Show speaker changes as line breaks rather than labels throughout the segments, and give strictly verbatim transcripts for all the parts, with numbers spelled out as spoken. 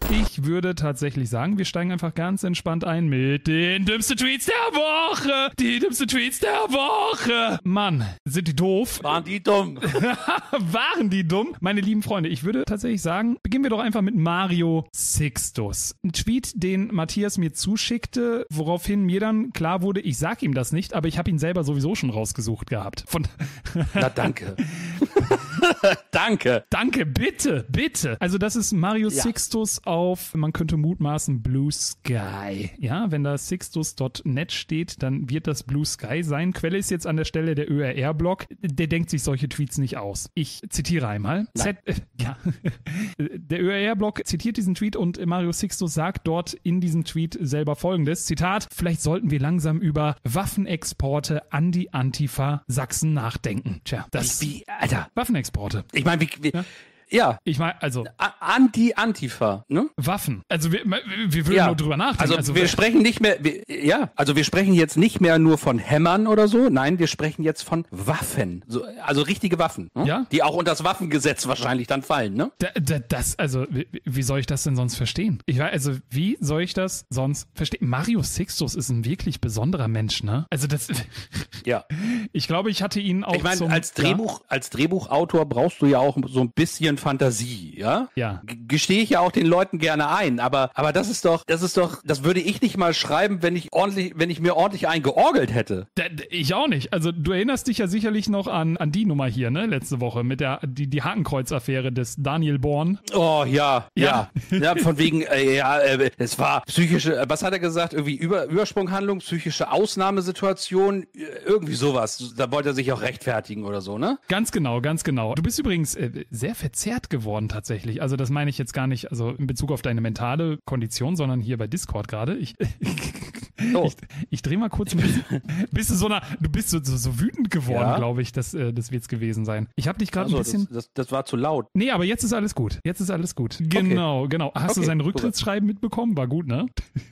Ich würde tatsächlich sagen, wir steigen einfach ganz entspannt ein mit den dümmsten Tweets der Woche. Die dümmsten Tweets der Woche. Mann, sind die doof?
Waren die dumm?
Waren die dumm? Meine lieben Freunde, ich würde tatsächlich sagen, beginnen wir doch einfach mit Mario Sixtus. Ein Tweet, den Matthias mir zuschickte, woraufhin mir dann klar wurde, ich sag ihm das nicht, aber ich habe ihn selber sowieso schon rausgesucht gehabt. Von
Na danke. Danke.
Danke, bitte, bitte. Also das ist Mario
Ja.
Sixtus auf, man könnte mutmaßen, Blue Sky. Ja, wenn da sixtus Punkt net steht, dann wird das Blue Sky sein. Quelle ist jetzt an der Stelle der Ö R R-Blog. Der denkt sich solche Tweets nicht aus. Ich zitiere einmal. Z, äh, ja. Der Ö R R-Blog zitiert diesen Tweet und Mario Sixtus sagt dort in diesem Tweet selber Folgendes. Zitat, vielleicht sollten wir langsam über Waffenexporte an die Antifa Sachsen nachdenken. Tja, das...
Wie, Alter.
Waffenexporte.
Ich meine, wie, wie
Ja.
ja.
Ich meine, also...
A- Anti-Antifa, ne?
Waffen. Also wir, wir würden
Ja.
nur drüber nachdenken.
Also,
Also,
wir sprechen nicht mehr, wir, ja, also wir sprechen jetzt nicht mehr nur von Hämmern oder so, nein, wir sprechen jetzt von Waffen, so, also richtige Waffen, ne?
Ja.
Die auch unter das Waffengesetz wahrscheinlich dann fallen, ne?
da, da, das, also wie, wie soll ich das denn sonst verstehen? Ich weiß, also wie soll ich das sonst verstehen? Mario Sixtus ist ein wirklich besonderer Mensch, ne? Also das,
Ja.
ich glaube, ich hatte ihn auch
Ich meine,
zum...
als Drehbuch, als Drehbuchautor brauchst du ja auch so ein bisschen Fantasie, ja?
Ja.
G- Gestehe ich ja auch den Leuten gerne ein, aber, aber das ist doch, das ist doch, das würde ich nicht mal schreiben, wenn ich ordentlich, wenn ich mir ordentlich eingeorgelt hätte.
Da, da, ich auch nicht. Also du erinnerst dich ja sicherlich noch an, an die Nummer hier, ne? Letzte Woche mit der die, die Hakenkreuz-Affäre des Daniel Born.
Oh, ja,
Ja.
ja. Ja, von wegen, äh, ja, äh, es war psychische, äh, was hat er gesagt? Irgendwie Über, Übersprunghandlung, psychische Ausnahmesituation, äh, irgendwie sowas. Da wollte er sich auch rechtfertigen oder so, ne?
Ganz genau, ganz genau. Du bist übrigens äh, sehr verzerrt geworden tatsächlich. Also das meine ich jetzt gar nicht, also in Bezug auf deine mentale Kondition, sondern hier bei Discord gerade. Ich,
Oh.
ich, ich drehe mal kurz ein bisschen. Bist du so einer, du bist so, so, so wütend geworden,
Ja.
glaube ich, das, äh, das wird's gewesen sein. Ich habe dich gerade
Also,
ein bisschen...
das, das, das war zu laut.
Nee, aber jetzt ist alles gut. Jetzt ist alles gut. Genau, genau. Hast du
Okay,
sein
super.
Rücktrittsschreiben mitbekommen? War gut, ne?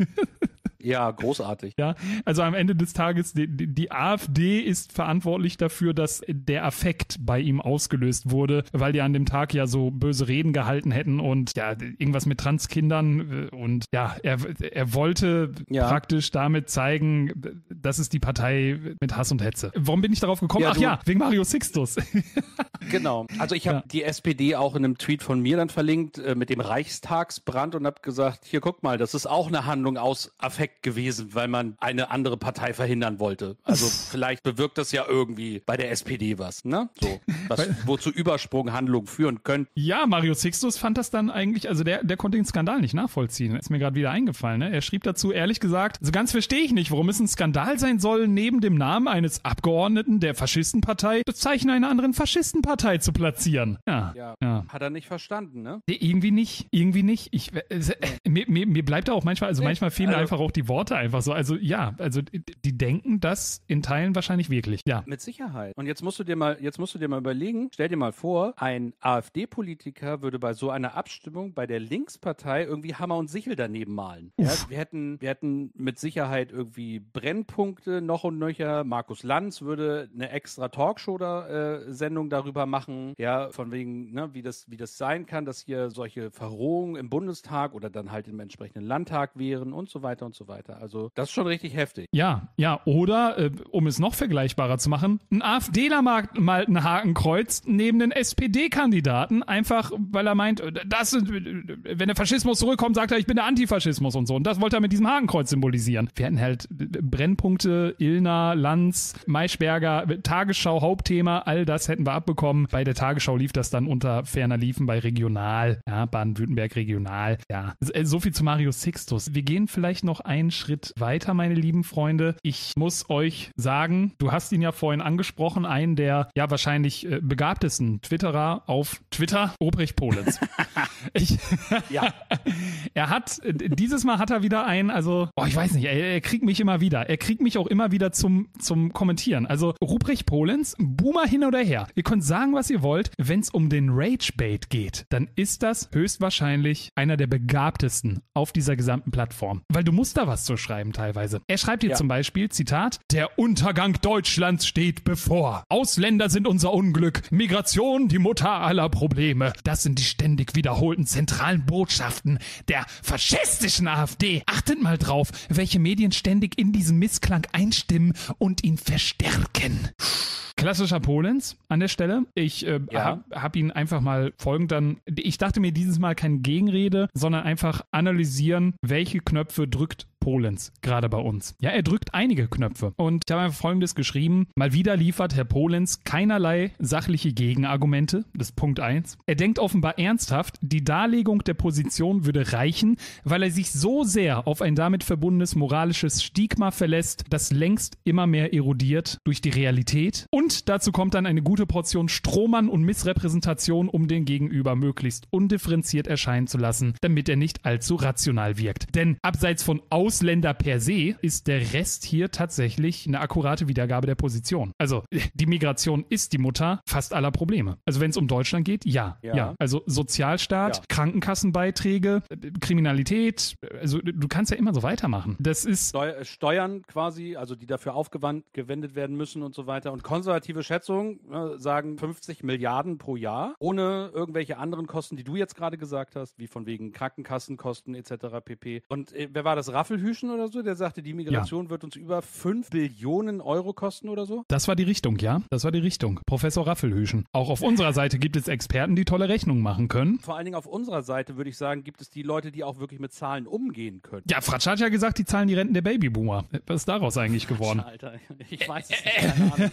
Ja, großartig.
Ja, also am Ende des Tages, die, die die AfD ist verantwortlich dafür, dass der Affekt bei ihm ausgelöst wurde, weil die an dem Tag ja so böse Reden gehalten hätten und ja, irgendwas mit Transkindern und ja, er, er wollte
Ja.
praktisch damit zeigen, das ist die Partei mit Hass und Hetze. Warum bin ich darauf gekommen?
Ja,
Ach
du-
ja, wegen Mario Sixtus.
Genau. Also ich habe
Ja.
die S P D auch in einem Tweet von mir dann verlinkt äh, mit dem Reichstagsbrand und habe gesagt, hier guck mal, das ist auch eine Handlung aus Affekt gewesen, weil man eine andere Partei verhindern wollte. Also vielleicht bewirkt das ja irgendwie bei der S P D was, ne? So, was wozu Übersprunghandlungen führen können.
Ja, Mario Sixtus fand das dann eigentlich, also der, der konnte den Skandal nicht nachvollziehen. Ist mir gerade wieder eingefallen. Ne? Er schrieb dazu, ehrlich gesagt, so ganz verstehe ich nicht, warum es ein Skandal sein soll, neben dem Namen eines Abgeordneten der Faschistenpartei das Zeichen einer anderen Faschistenpartei zu platzieren. Ja,
Ja,
ja.
hat er nicht verstanden, ne?
Nee, irgendwie nicht, irgendwie nicht. Ich, äh, äh, mir, mir, mir bleibt da auch manchmal, also
Nee,
manchmal fehlen mir
also-
einfach auch die Worte einfach so. Also ja, also die, die denken das in Teilen wahrscheinlich wirklich. Ja.
Mit Sicherheit. Und jetzt musst du dir mal, jetzt musst du dir mal überlegen, stell dir mal vor, ein AfD-Politiker würde bei so einer Abstimmung bei der Linkspartei irgendwie Hammer und Sichel daneben malen. Ja, wir hätten, wir hätten mit Sicherheit irgendwie Brennpunkte noch und nöcher. Markus Lanz würde eine extra Talkshow-Sendung darüber machen, ja, von wegen, ne, wie das, wie das sein kann, dass hier solche Verrohungen im Bundestag oder dann halt im entsprechenden Landtag wären und so weiter und so weiter. Also das ist schon richtig heftig.
Ja, ja, oder, äh, um es noch vergleichbarer zu machen, ein AfDler mag mal ein Hakenkreuz neben den S P D-Kandidaten, einfach weil er meint, äh, das, äh, wenn der Faschismus zurückkommt, sagt er, ich bin der Antifaschismus und so. Und das wollte er mit diesem Hakenkreuz symbolisieren. Wir hatten halt äh, Brennpunkte, Illner, Lanz, Maischberger, Tagesschau, Hauptthema, all das hätten wir abbekommen. Bei der Tagesschau lief das dann unter ferner Liefen bei Regional, ja, Baden-Württemberg Regional, ja. So viel zu Mario Sixtus. Wir gehen vielleicht noch einen Schritt weiter, meine lieben Freunde. Ich muss euch sagen, du hast ihn ja vorhin angesprochen, einen der ja wahrscheinlich äh, begabtesten Twitterer auf Twitter, Ruprecht Polenz. ich,
Ja.
er hat, äh, dieses Mal hat er wieder einen, also, oh, ich weiß nicht, er, er kriegt mich immer wieder. Er kriegt mich auch immer wieder zum, zum Kommentieren. Also, Ruprecht Polenz, Boomer hin oder her. Ihr könnt sagen, was ihr wollt. Wenn es um den Ragebait geht, dann ist das höchstwahrscheinlich einer der begabtesten auf dieser gesamten Plattform. Weil du musst da da was zu schreiben teilweise. Er schreibt hier
Ja.
zum Beispiel, Zitat, der Untergang Deutschlands steht bevor. Ausländer sind unser Unglück. Migration die Mutter aller Probleme. Das sind die ständig wiederholten zentralen Botschaften der faschistischen AfD. Achtet mal drauf, welche Medien ständig in diesen Missklang einstimmen und ihn verstärken. Klassischer Polenz an der Stelle. Ich äh,
Ja.
habe hab ihn einfach mal folgend dann, ich dachte mir dieses Mal keine Gegenrede, sondern einfach analysieren, welche Knöpfe drückt Polenz gerade bei uns. Ja, er drückt einige Knöpfe. Und ich habe einfach Folgendes geschrieben. Mal wieder liefert Herr Polenz keinerlei sachliche Gegenargumente. Das ist Punkt eins. Er denkt offenbar ernsthaft, die Darlegung der Position würde reichen, weil er sich so sehr auf ein damit verbundenes moralisches Stigma verlässt, das längst immer mehr erodiert durch die Realität. Und dazu kommt dann eine gute Portion Strohmann und Missrepräsentation, um den Gegenüber möglichst undifferenziert erscheinen zu lassen, damit er nicht allzu rational wirkt. Denn abseits von Ausländer per se ist der Rest hier tatsächlich eine akkurate Wiedergabe der Position. Also die Migration ist die Mutter fast aller Probleme. Also wenn es um Deutschland geht, ja. Ja.
Ja.
Also Sozialstaat,
Ja.
Krankenkassenbeiträge, äh, Kriminalität, also du kannst ja immer so weitermachen. Das ist
Steu- Steuern quasi, also die dafür aufgewendet werden müssen und so weiter. Und konservative Schätzungen äh, sagen fünfzig Milliarden pro Jahr, ohne irgendwelche anderen Kosten, die du jetzt gerade gesagt hast, wie von wegen Krankenkassenkosten et cetera pp. Und äh, wer war das? Raffelhüschen oder so? Der sagte, die Migration wird uns über fünf Billionen Euro kosten oder so?
Das war die Richtung, ja. Das war die Richtung. Professor Raffelhüschen. Auch auf unserer Seite gibt es Experten, die tolle Rechnungen machen können.
Vor allen Dingen auf unserer Seite, würde ich sagen, gibt es die Leute, die auch wirklich mit Zahlen umgehen können.
Ja, Fratsch hat ja gesagt, die zahlen die Renten der Babyboomer. Was ist daraus eigentlich geworden?
Alter, ich weiß es nicht. Keine Ahnung.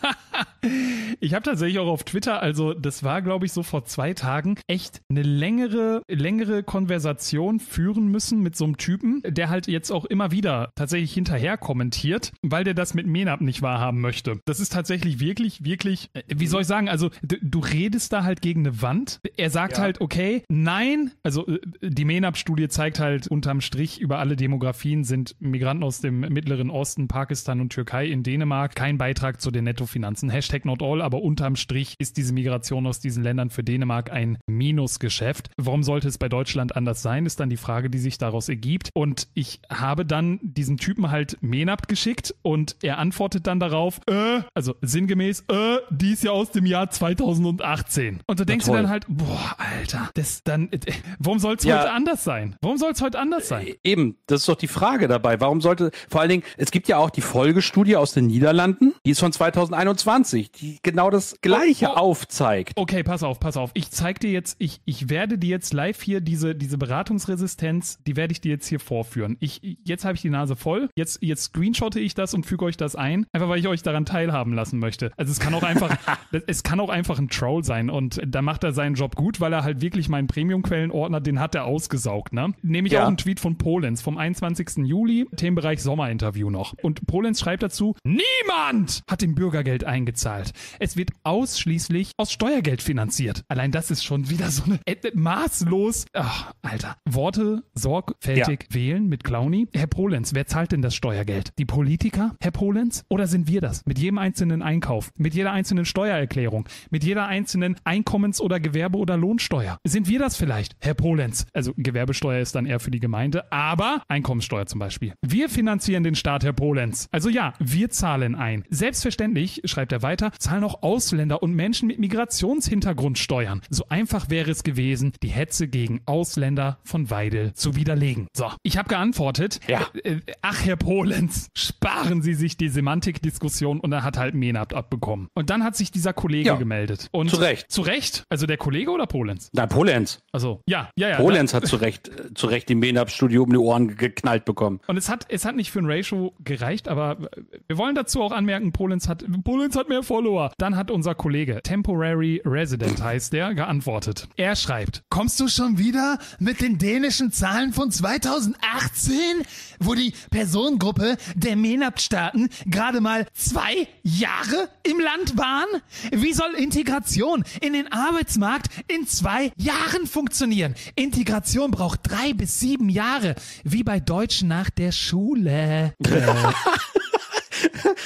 Ich habe tatsächlich auch auf Twitter, also das war, glaube ich, so vor zwei Tagen, echt eine längere, längere Konversation führen müssen mit so einem Typen, der halt jetzt auch immer wieder tatsächlich hinterher kommentiert, weil der das mit Menab nicht wahrhaben möchte. Das ist tatsächlich wirklich, wirklich, äh, wie soll ich sagen, also du, du redest da halt gegen eine Wand. Er sagt
Ja.
halt, okay, nein, also äh, die Menab-Studie zeigt halt unterm Strich, über alle Demografien sind Migranten aus dem Mittleren Osten, Pakistan und Türkei in Dänemark kein Beitrag zu den Nettofinanzen. Hashtag not all, aber unterm Strich ist diese Migration aus diesen Ländern für Dänemark ein Minusgeschäft. Warum sollte es bei Deutschland anders sein, ist dann die Frage, die sich daraus ergibt. Und ich habe dann diesen Typen halt Menab geschickt und er antwortet dann darauf, äh, also sinngemäß, äh, die ist ja aus dem Jahr zweitausendachtzehn. Und du denkst dir
toll.
dann halt, boah, Alter, das dann, äh, warum soll es
Ja.
heute anders sein? Warum soll es heute anders sein?
Eben, das ist doch die Frage dabei. Warum sollte, vor allen Dingen, es gibt ja auch die Folgestudie aus den Niederlanden, die ist von zweitausendeinundzwanzig, die genau das Gleiche
Oh, oh.
aufzeigt.
Okay, pass auf, pass auf. Ich zeig dir jetzt, ich, ich werde dir jetzt live hier diese, diese Beratungsresistenz, die werde ich dir jetzt hier vorführen. Ich, jetzt habe ich die Nase voll. Jetzt, jetzt screenshotte ich das und füge euch das ein, einfach weil ich euch daran teilhaben lassen möchte. Also es kann auch einfach, es kann auch einfach ein Troll sein und da macht er seinen Job gut, weil er halt wirklich meinen Premium-Quellenordner, den hat er ausgesaugt, ne? Nehme ich
Ja.
auch einen Tweet von Polenz vom einundzwanzigsten Juli, Themenbereich Sommerinterview noch. Und Polenz schreibt dazu, niemand hat dem Bürgergeld eingezahlt. Es wird ausschließlich aus Steuergeld finanziert. Allein das ist schon wieder so eine äh, maßlos, ach, Alter. Worte sorgfältig wählen mit Clowny. Herr Polenz, wer zahlt denn das Steuergeld? Die Politiker, Herr Polenz? Oder sind wir das? Mit jedem einzelnen Einkauf, mit jeder einzelnen Steuererklärung, mit jeder einzelnen Einkommens- oder Gewerbe- oder Lohnsteuer. Sind wir das vielleicht, Herr Polenz? Also Gewerbesteuer ist dann eher für die Gemeinde, aber Einkommenssteuer zum Beispiel. Wir finanzieren den Staat, Herr Polenz. Also ja, wir zahlen ein. Selbstverständlich, schreibt er weiter, zahlen auch Ausländer und Menschen mit Migrationshintergrund Steuern. So einfach wäre es gewesen, die Hetze gegen Ausländer von Weidel zu widerlegen. So, ich habe geantwortet,
Ja.
äh, äh, ach Herr Polenz, sparen Sie sich die Semantikdiskussion, und er hat halt Menab abbekommen. Und dann hat sich dieser Kollege
Ja,
gemeldet. Und
zu Recht.
Zu Recht? Also der Kollege oder Polenz?
Na, Polenz.
Also, ja, ja, ja.
Polenz hat zu Recht, äh, zu Recht die Menab-Studie um die Ohren geknallt bekommen.
Und es hat, es hat nicht für ein Ratio gereicht, aber wir wollen dazu auch anmerken, Polenz hat, Polenz hat mehr Follower. Dann hat unser Kollege, Temporary Resident heißt der, geantwortet. Er schreibt,
Kommst du schon wieder mit den dänischen Zahlen von zweitausendachtzehn, wo die Personengruppe der MENAP-Staaten gerade mal zwei Jahre im Land waren? Wie soll Integration in den Arbeitsmarkt in zwei Jahren funktionieren? Integration braucht drei bis sieben Jahre, wie bei Deutschen nach der Schule.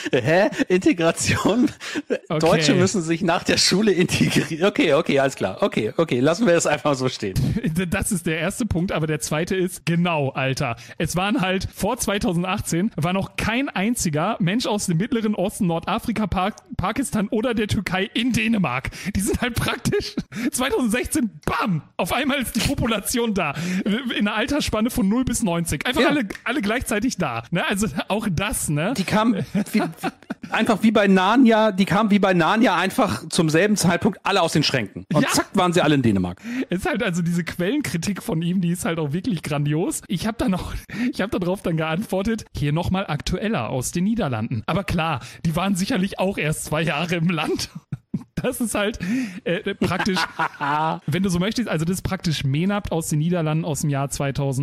Hä? Integration?
Okay.
Deutsche müssen sich nach der Schule integrieren. Okay, okay, alles klar. Okay, okay, lassen wir das einfach so stehen.
Das ist der erste Punkt, aber der zweite ist, genau, Alter. Es waren halt, vor zweitausendachtzehn war noch kein einziger Mensch aus dem Mittleren Osten, Nordafrika, pa- Pakistan oder der Türkei in Dänemark. Die sind halt praktisch zweitausendsechzehn, bam, auf einmal ist die Population da. In einer Altersspanne von null bis neunzig. Einfach
Ja.
alle, alle gleichzeitig da. Ne? Also auch das, ne?
Die kamen wie, einfach wie bei Narnia, die kamen wie bei Narnia einfach zum selben Zeitpunkt alle aus den Schränken. Und
Ja.
zack, waren sie alle in Dänemark.
Es ist halt also diese Quellenkritik von ihm, die ist halt auch wirklich grandios. Ich habe dann noch, ich habe darauf dann geantwortet, hier nochmal aktueller aus den Niederlanden. Aber klar, die waren sicherlich auch erst zwei Jahre im Land. Das ist halt äh, praktisch, wenn du so möchtest, also das ist praktisch Menapt aus den Niederlanden aus dem Jahr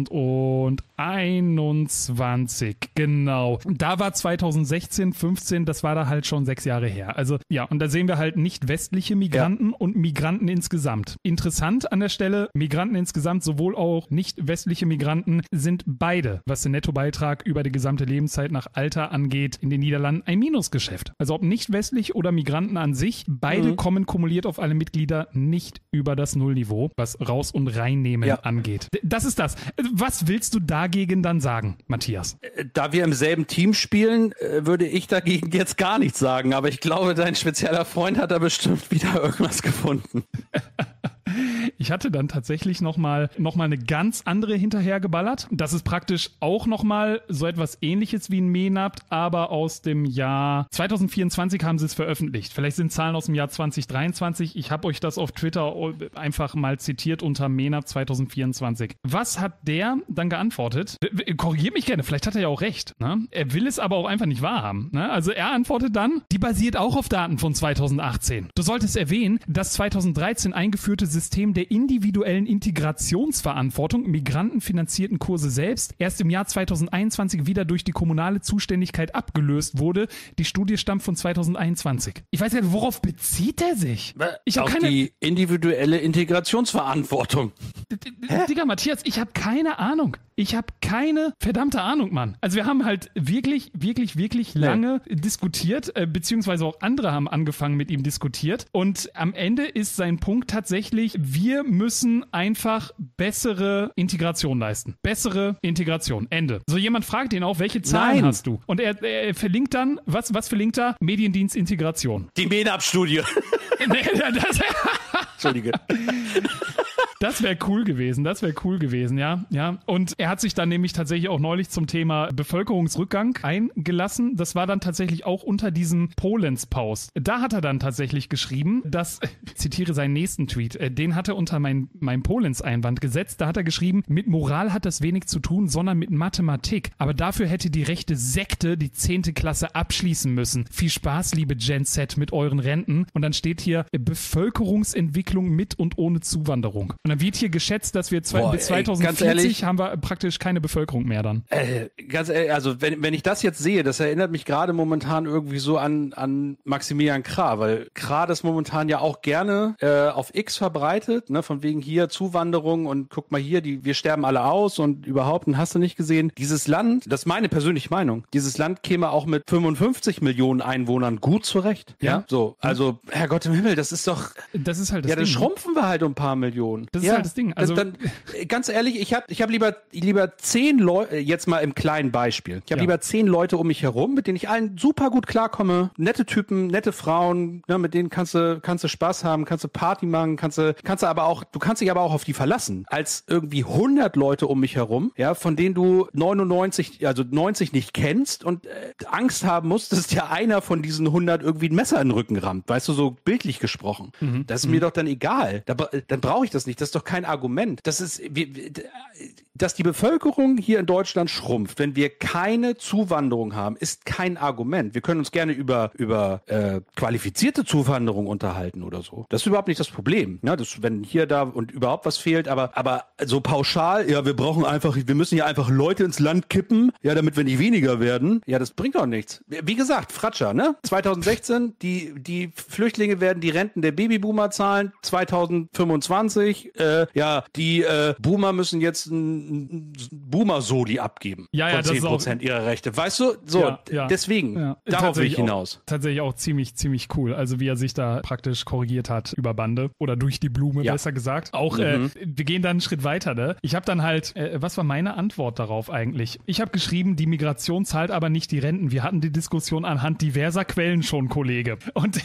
zweitausendeinundzwanzig. Genau. Da war zweitausendsechzehn, fünfzehn, das war da halt schon sechs Jahre her. Also ja, und da sehen wir halt nicht westliche Migranten ja. und Migranten insgesamt. Interessant an der Stelle, Migranten insgesamt, sowohl auch nicht westliche Migranten, sind beide, was den Nettobeitrag über die gesamte Lebenszeit nach Alter angeht, in den Niederlanden ein Minusgeschäft. Also ob nicht westlich oder Migranten an sich, beide mhm. kommen kumuliert auf alle Mitglieder nicht über das Nullniveau, was Raus- und Reinnehmen ja. angeht. Das ist das. Was willst du dagegen dann sagen, Matthias?
Da wir im selben Team spielen, würde ich dagegen jetzt gar nichts sagen, aber ich glaube, dein spezieller Freund hat da bestimmt wieder irgendwas gefunden.
Ich hatte dann tatsächlich nochmal noch mal eine ganz andere hinterhergeballert. Das ist praktisch auch nochmal so etwas Ähnliches wie ein Menapt, aber aus dem Jahr zweitausendvierundzwanzig haben sie es veröffentlicht. Vielleicht sind Zahlen aus dem Jahr zweitausenddreiundzwanzig. Ich habe euch das auf Twitter einfach mal zitiert unter Menapt zweitausendvierundzwanzig. Was hat der dann geantwortet? Korrigiert mich gerne, vielleicht hat er ja auch recht. Ne? Er will es aber auch einfach nicht wahrhaben. Ne? Also er antwortet dann, die basiert auch auf Daten von zweitausendachtzehn. Du solltest erwähnen, das zweitausenddreizehn eingeführte System der individuellen Integrationsverantwortung, migrantenfinanzierten Kurse selbst, erst im Jahr zweitausendeinundzwanzig wieder durch die kommunale Zuständigkeit abgelöst wurde. Die Studie stammt von zweitausendeinundzwanzig. Ich weiß nicht, worauf bezieht er sich? Ich
auf
keine...
die individuelle Integrationsverantwortung.
Digga, Matthias, ich habe keine Ahnung. Ich habe keine verdammte Ahnung, Mann. Also wir haben halt wirklich, wirklich, wirklich nee. lange diskutiert, äh, beziehungsweise auch andere haben angefangen mit ihm diskutiert. Und am Ende ist sein Punkt tatsächlich, wir müssen einfach bessere Integration leisten. Bessere Integration. Ende. So jemand fragt ihn auch, welche Zahlen
Nein.
hast du? Und er, er verlinkt dann, was, was verlinkt er? Mediendienst Integration.
Die Menapt-Studie.
Nee, das,
Entschuldige.
Das wäre cool gewesen, das wäre cool gewesen, ja, ja. Und er hat sich dann nämlich tatsächlich auch neulich zum Thema Bevölkerungsrückgang eingelassen. Das war dann tatsächlich auch unter diesem Polens-Post. Da hat er dann tatsächlich geschrieben, dass, ich zitiere seinen nächsten Tweet, den hat er unter mein, mein Polens-Einwand gesetzt. Da hat er geschrieben, mit Moral hat das wenig zu tun, sondern mit Mathematik. Aber dafür hätte die rechte Sekte die zehnte Klasse abschließen müssen. Viel Spaß, liebe Gen Z, mit euren Renten. Und dann steht hier Bevölkerungsentwicklung mit und ohne Zuwanderung. Und dann wird hier geschätzt, dass wir zwei, Boah, bis zweitausendvierzig ey, ehrlich, haben wir praktisch keine Bevölkerung mehr dann.
Äh, ganz ehrlich, also wenn, wenn ich das jetzt sehe, das erinnert mich gerade momentan irgendwie so an, an Maximilian Krah, weil Krah das momentan ja auch gerne äh, auf X verbreitet, ne, von wegen hier Zuwanderung und guck mal hier, die wir sterben alle aus und überhaupt, und hast du nicht gesehen, dieses Land, das ist meine persönliche Meinung, dieses Land käme auch mit fünfundfünfzig Millionen Einwohnern gut zurecht. Ja, ja? So, also Herrgott im Himmel, das ist doch,
das ist halt das
ja, dann
Ding.
schrumpfen wir halt um ein paar Millionen.
Das
ja,
ist halt das Ding. Also
dann, ganz ehrlich, ich habe ich hab lieber, lieber zehn Leute, jetzt mal im kleinen Beispiel, ich habe
ja.
lieber zehn Leute um mich herum, mit denen ich allen super gut klarkomme, nette Typen, nette Frauen, ne, mit denen kannst du, kannst du Spaß haben, kannst du Party machen, kannst du, kannst du aber auch, du kannst dich aber auch auf die verlassen, als irgendwie hundert Leute um mich herum, ja, von denen du neunundneunzig, also neunzig nicht kennst und äh, Angst haben musst, dass dir einer von diesen hundert irgendwie ein Messer in den Rücken rammt, weißt du, so bildlich gesprochen. Mhm. Das ist mhm. mir doch dann egal. Da, dann brauche ich das nicht. Das ist doch kein Argument. Das ist, dass die Bevölkerung hier in Deutschland schrumpft, wenn wir keine Zuwanderung haben, ist kein Argument. Wir können uns gerne über über äh, qualifizierte Zuwanderung unterhalten oder so. Das ist überhaupt nicht das Problem. Ja, das, wenn hier, da und überhaupt was fehlt, aber aber so pauschal, ja, wir brauchen einfach, wir müssen hier einfach Leute ins Land kippen, ja, damit wir nicht weniger werden. Ja, das bringt doch nichts. Wie gesagt, Fratscher, ne? zweitausendsechzehn, die die Flüchtlinge werden die Renten der Babyboomer zahlen. zweitausendfünfundzwanzig, äh, ja, die äh, Boomer müssen jetzt ein ein Boomer-Soli abgeben.
Ja, ja,
von
das
zehn
ist auch-
Prozent ihrer Rechte. Weißt du? So,
Ja, ja.
deswegen,
Ja.
darauf will ich
Tatsächlich
hinaus.
Auch, tatsächlich auch ziemlich, ziemlich cool. Also wie er sich da praktisch korrigiert hat über Bande oder durch die Blume,
Ja.
besser gesagt. Auch,
Mhm.
äh, wir gehen dann einen Schritt weiter, ne? Ich habe dann halt, äh, was war meine Antwort darauf eigentlich? Ich habe geschrieben, die Migration zahlt aber nicht die Renten. Wir hatten die Diskussion anhand diverser Quellen schon, Kollege. Und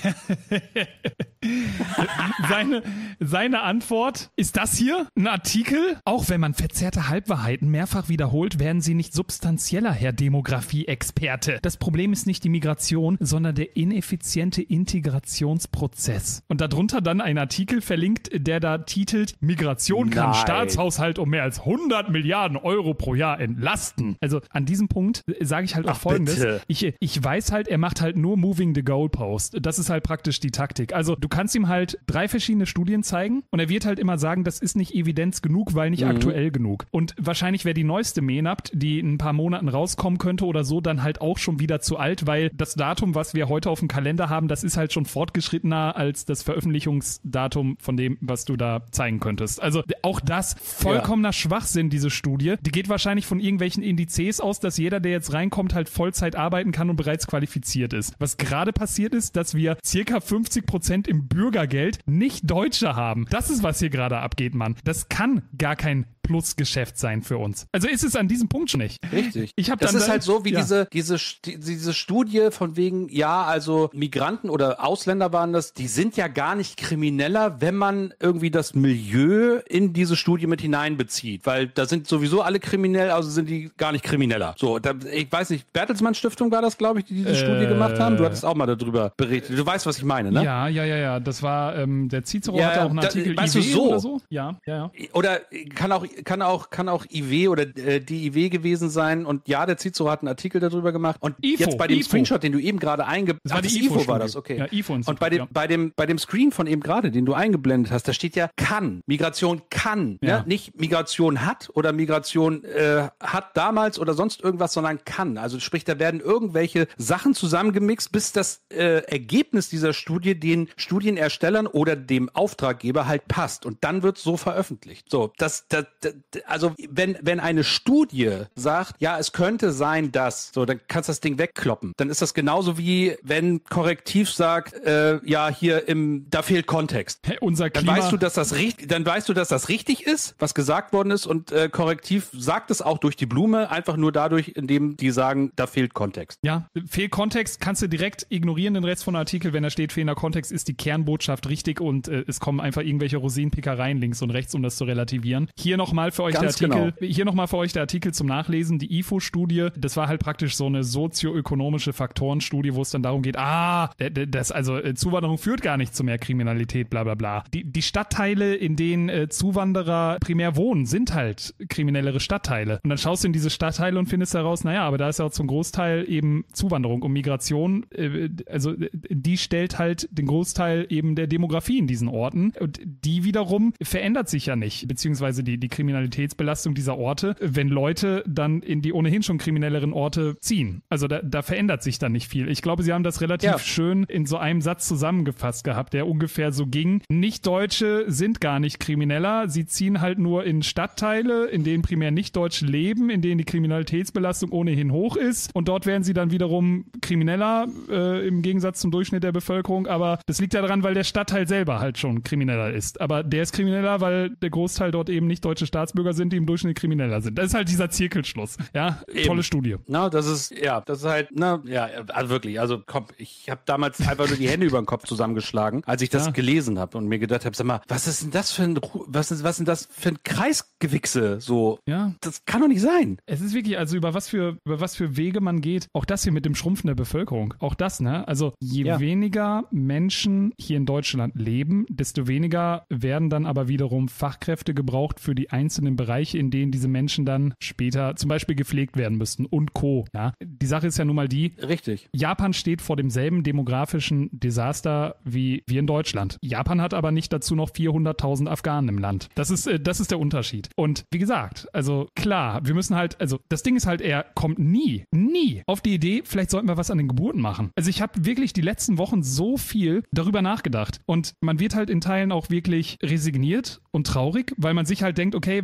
seine, seine Antwort ist das hier, ein Artikel. Auch wenn man verzerrte Halbwahrheiten mehrfach wiederholt, werden sie nicht substanzieller, Herr Demografie-Experte. Das Problem ist nicht die Migration, sondern der ineffiziente Integrationsprozess. Und darunter dann ein Artikel verlinkt, der da titelt, Migration kann
Nein.
Staatshaushalt um mehr als hundert Milliarden Euro pro Jahr entlasten. Also an diesem Punkt äh, sage ich halt auch
Ach,
Folgendes.
bitte.
Ich, ich weiß halt, er macht halt nur Moving the Goalpost. Das ist halt praktisch die Taktik. Also du kannst ihm halt drei verschiedene Studien zeigen und er wird halt immer sagen, das ist nicht Evidenz genug, weil nicht aktuell genug. Und wahrscheinlich wäre die neueste Menapt, die in ein paar Monaten rauskommen könnte oder so, dann halt auch schon wieder zu alt, weil das Datum, was wir heute auf dem Kalender haben, das ist halt schon fortgeschrittener als das Veröffentlichungsdatum von dem, was du da zeigen könntest. Also auch das vollkommener Schwachsinn, diese Studie. Die geht wahrscheinlich von irgendwelchen Indizes aus, dass jeder, der jetzt reinkommt, halt Vollzeit arbeiten kann und bereits qualifiziert ist. Was gerade passiert ist, dass wir circa fünfzig Prozent im Bürgergeld nicht Deutsche haben. Das ist, was hier gerade abgeht, Mann. Das kann gar kein Plusgeschäft sein für uns. Also ist es an diesem Punkt schon nicht.
Richtig.
Ich hab
das
dann
ist
da-
halt so wie
ja.
diese, diese, die- diese Studie von wegen, ja, also Migranten oder Ausländer waren das, die sind ja gar nicht krimineller, wenn man irgendwie das Milieu in diese Studie mit hineinbezieht. Weil da sind sowieso alle kriminell, also sind die gar nicht krimineller. So, da, ich weiß nicht, Bertelsmann Stiftung war das, glaube ich, die diese
Äh,
Studie gemacht haben. Du hattest auch mal darüber berichtet. Du weißt, was ich meine, ne?
Ja, ja, ja, ja. Das war, ähm, der Cicero
Ja,
hatte auch einen
da-
Artikel
weißt
I
du,
W
so.
oder so. Ja, ja, ja.
Oder kann auch, kann auch, kann auch I W oder äh, die I W gewesen sein. Und ja, der Cicero hat einen Artikel darüber gemacht. Und
I F O,
jetzt bei dem
I F O.
Screenshot, den du eben gerade eingeblendet
Das war die
I F O war
I F O-Studie.
das, okay.
Ja, I F O-Institut,
und bei dem,
ja.
bei dem, bei dem Screen von eben gerade, den du eingeblendet hast, da steht ja kann. Migration kann.
Ja.
Ne? Nicht Migration hat oder Migration äh, hat damals oder sonst irgendwas, sondern kann. Also sprich, da werden irgendwelche Sachen zusammengemixt, bis das äh, Ergebnis dieser Studie den Studienerstellern oder dem Auftraggeber halt passt. Und dann wird so veröffentlicht. So, das, das, das also wenn, wenn eine Studie sagt, ja, es könnte sein, dass, so, dann kannst du das Ding wegkloppen. Dann ist das genauso wie, wenn Korrektiv sagt, äh, ja, hier im, da fehlt Kontext.
Hey, unser
Dann
Klima...
weißt du, dass das richtig, dann weißt du, dass das richtig ist, was gesagt worden ist, und äh, Korrektiv sagt es auch durch die Blume, einfach nur dadurch, indem die sagen, da fehlt Kontext.
Ja, Fehlkontext kannst du direkt ignorieren, den Rest von dem Artikel. Wenn da steht, fehlender Kontext, ist die Kernbotschaft richtig und äh, es kommen einfach irgendwelche Rosinenpickereien links und rechts, um das zu relativieren. Hier nochmal für euch
Ganz
der Artikel,
genau.
hier nochmal für euch der Artikel zum Nachlesen, die I F O-Studie, das war halt praktisch so eine sozioökonomische Faktorenstudie, wo es dann darum geht, ah, d- d- das, also äh, Zuwanderung führt gar nicht zu mehr Kriminalität, bla bla bla. Die, die Stadtteile, in denen äh, Zuwanderer primär wohnen, sind halt kriminellere Stadtteile. Und dann schaust du in diese Stadtteile und findest heraus, naja, aber da ist ja auch zum Großteil eben Zuwanderung und Migration, äh, also äh, die stellt halt den Großteil eben der Demografie in diesen Orten und die wiederum verändert sich ja nicht, beziehungsweise die, die Kriminalitätsbelastung dieser Orte, wenn Leute dann in die ohnehin schon kriminelleren Orte ziehen. Also da, da verändert sich dann nicht viel. Ich glaube, sie haben das relativ
Ja.
schön in so einem Satz zusammengefasst gehabt, der ungefähr so ging. Nicht-Deutsche sind gar nicht krimineller, sie ziehen halt nur in Stadtteile, in denen primär Nicht-Deutsche leben, in denen die Kriminalitätsbelastung ohnehin hoch ist und dort werden sie dann wiederum krimineller äh, im Gegensatz zum Durchschnitt der Bevölkerung, aber das liegt ja daran, weil der Stadtteil selber halt schon krimineller ist. Aber der ist krimineller, weil der Großteil dort eben nicht deutsche Staatsbürger sind, die im Durchschnitt krimineller sind. Das ist halt dieser Zirkelschluss. Ja,
Eben.
tolle Studie.
Na, das ist, ja, das ist halt, na, ja, also wirklich, also komm, ich habe damals einfach nur die Hände über den Kopf zusammengeschlagen, als ich das
Ja.
gelesen habe und mir gedacht habe, sag mal, was ist denn das für ein, Ru- was ist, was ist denn das für ein Kreisgewichse, so,
Ja.
das kann doch nicht sein.
Es ist wirklich, also über was für, über was für Wege man geht, auch das hier mit dem Schrumpfen der Bevölkerung, auch das, ne? Also je
Ja.
weniger Menschen hier in Deutschland leben, desto weniger werden dann aber wiederum Fachkräfte gebraucht für die einzelnen Bereiche, in denen diese Menschen dann später zum Beispiel gepflegt werden müssten und Co. Ja? Die Sache ist ja nun mal die,
Richtig.
Japan steht vor demselben demografischen Desaster wie wir in Deutschland. Japan hat aber nicht dazu noch vierhunderttausend Afghanen im Land. Das ist, äh, das ist der Unterschied. Und wie gesagt, also klar, wir müssen halt, also das Ding ist halt, er kommt nie, nie auf die Idee, vielleicht sollten wir was an den Geburten machen. Also ich habe wirklich die letzten Wochen so viel darüber nachgedacht und man wird halt in Teilen auch wirklich resigniert und traurig, weil man sich halt denkt, okay, wenn wir jetzt